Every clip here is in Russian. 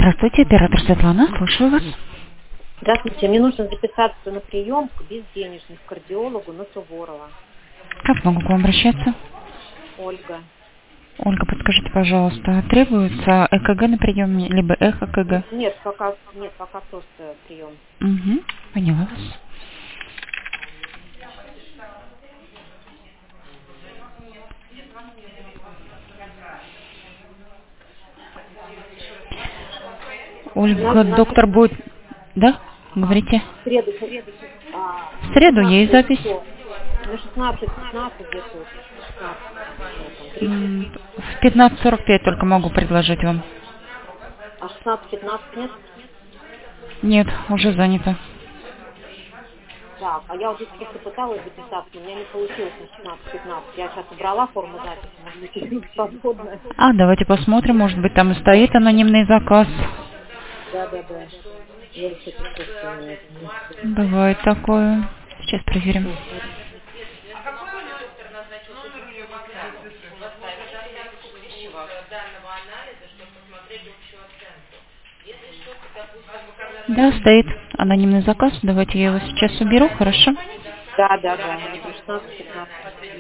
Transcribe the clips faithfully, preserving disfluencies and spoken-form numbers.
Здравствуйте, оператор Светлана, слушаю вас. Здравствуйте, мне нужно записаться на прием к безденежному кардиологу на Суворова. Как могу к вам обращаться? Ольга. Ольга, подскажите, пожалуйста, требуется ЭКГ на приеме, либо ЭХКГ? Нет, пока нет, пока просто прием. Угу, поняла вас. На, Ольга, на, доктор будет... Да? Говорите. в среду, а, В на среду есть шестнадцать запись. часов. На шестнадцать пятнадцать где-то, вот, шестнадцать, ну, там, тридцать. М, В пятнадцать сорок пять только могу предложить вам. А шестнадцать пятнадцать нет? Нет, уже занято. Так, а я вот здесь просто пыталась записаться, но у меня не получилось на шестнадцать пятнадцать. Я сейчас убрала форму записи, может быть, свободная. А, давайте посмотрим, может быть, там и стоит анонимный заказ. Да, да, да. Я еще искусственная. Бывает такое. Сейчас проверим. Да, стоит анонимный заказ. Давайте я его сейчас уберу, хорошо? Да, да, да. шестнадцать пятнадцать.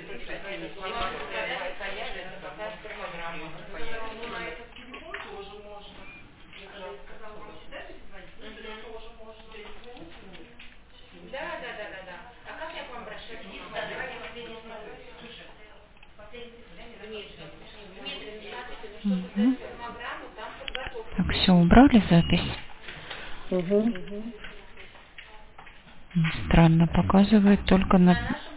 Мгм. Так, все, убрали запись. Угу. М, Странно, показывает только на...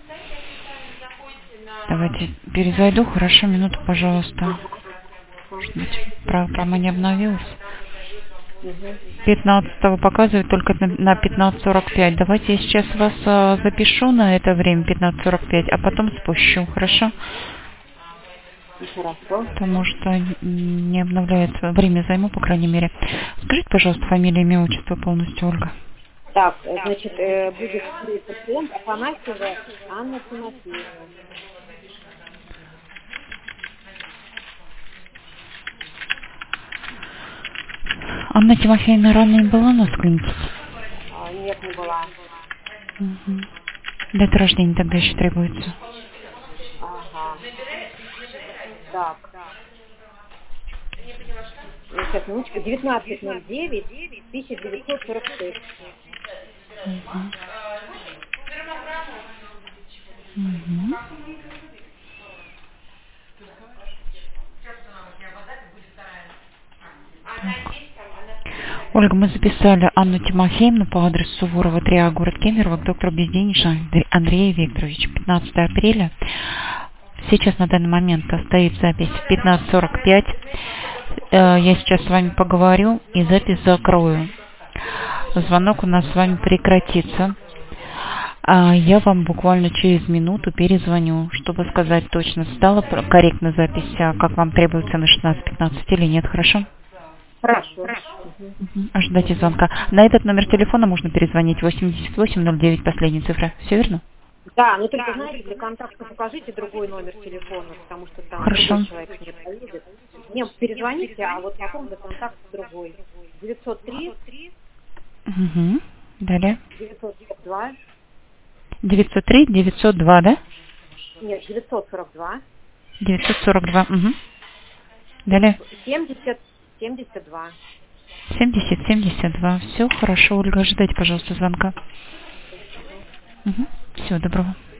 Давайте перезайду, хорошо, минуту, пожалуйста. Может быть, программа не обновилась. Угу. пятнадцатого показывает только на на пятнадцать сорок пять. Давайте я сейчас вас а, запишу на это время пятнадцать сорок пять, а потом спущу, хорошо? Хорошо. Потому что м, не обновляется. Время займу, по крайней мере. Скажите, пожалуйста, фамилия, имя, отчество полностью, Ольга. Так, э, значит, э, будет пациент Афанасьева Анна Тимофеевна. Анна Тимофеевна ранее была у нас в клинике? А, нет, не была. Угу. Дата рождения тогда еще требуется. Ага. Так. Э, Сейчас, минуточку. девятнадцать ноль девять тысяча девятьсот сорок шесть. Угу. Угу. Ольга, мы записали Анну Тимофеевну по адресу Суворова, три А, город Кемерово, к доктору безденежного Андрею Викторовичу. пятнадцатое апреля. Сейчас на данный момент стоит запись в пятнадцать сорок пять. Э, Я сейчас с вами поговорю и запись закрою. Звонок у нас с вами прекратится. А я вам буквально через минуту перезвоню, чтобы сказать точно, стала корректно запись, а как вам требуется на шестнадцать пятнадцать или нет, хорошо? Хорошо. Угу. Мгм. Ожидайте звонка. На этот номер телефона можно перезвонить восемьдесят восемь ноль девять, последняя цифра. Все верно? Да, но только, знаете, для контакта покажите другой номер телефона, потому что там Хорошо. другой человек мне поедет. Мне перезвоните, а вот потом для контакта другой. девятьсот три Угу. Далее. девятьсот сорок два. девятьсот три девятьсот два, да? Нет, девятьсот сорок два. девятьсот сорок два. Угу. Далее. семьдесят семьдесят два. семьдесят семьдесят два. Все хорошо, Ольга. Ожидайте, пожалуйста, звонка. Угу. Всего доброго.